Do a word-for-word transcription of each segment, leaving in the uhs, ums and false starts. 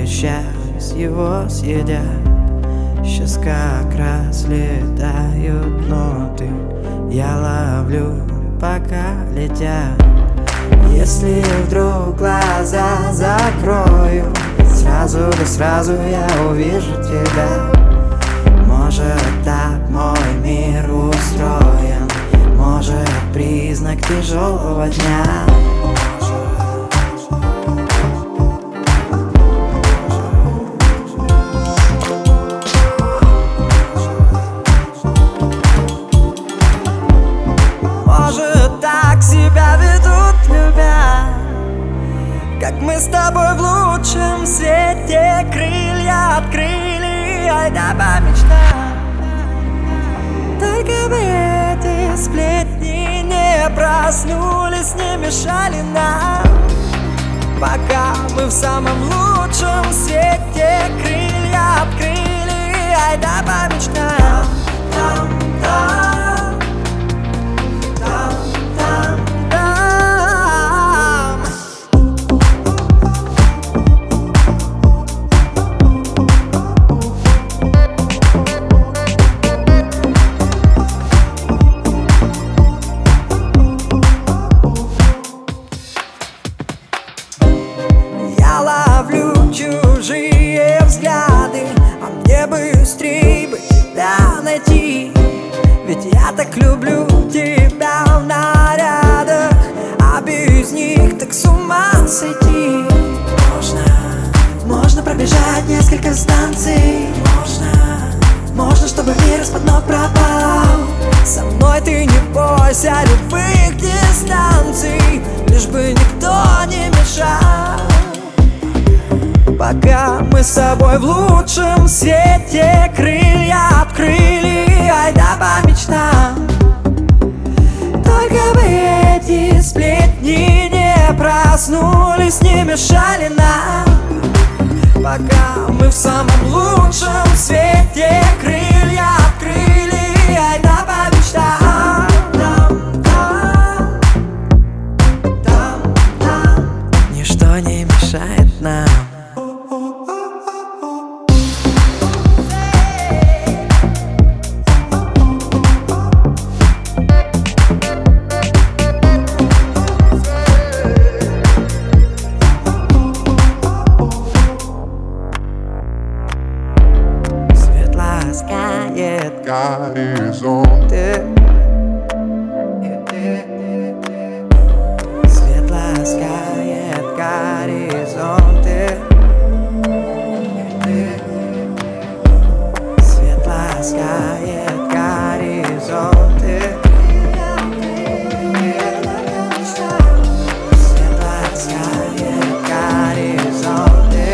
обещаюсь, его съедят. Сейчас как раз летают ноты, я ловлю, пока летят. Если вдруг глаза закрою, сразу да сразу я увижу тебя. Может, так мой мир устроен, может, признак тяжелого дня. Может, так себя ведут любя, как мы с тобой в лучшем свете крылья открыли, ай да помечтать. Только бы эти сплетни не проснулись, не мешали нам, пока мы в самом лучшем свете крылья открыли, ай да помечтать. Там, там. Я ловлю чужие взгляды, а мне быстрей бы тебя найти. Ведь я так люблю тебя в нарядах, а без них так с ума сойти. Можно, можно пробежать несколько станций. Можно, можно, чтобы мир из-под ног пропал. Со мной ты не бойся любых дистанций, лишь бы никто не мешал. Пока мы с тобой в лучшем свете крылья открыли, ай да по мечтам. Только бы эти сплетни не проснулись, не мешали нам, пока мы в самом лучшем свете крылья открыли, ай да по мечтам. Там, там, там, там. Ничто не мешает нам. Ласкает горизонты, свет ласкает горизонты, свет ласкает горизонты, свет ласкает горизонты.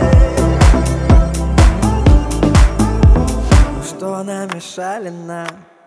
Что намешали нам?